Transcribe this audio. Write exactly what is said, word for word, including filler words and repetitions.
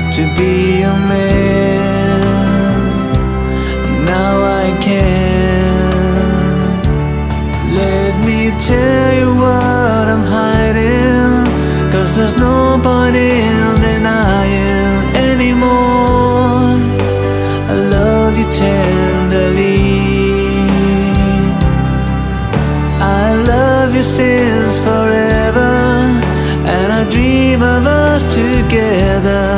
to be your man. Now I can. Let me tell you what I'm hiding, 'cause there's no point in denying anymore. I love you tenderly. I love you since forever, and I dream of us together.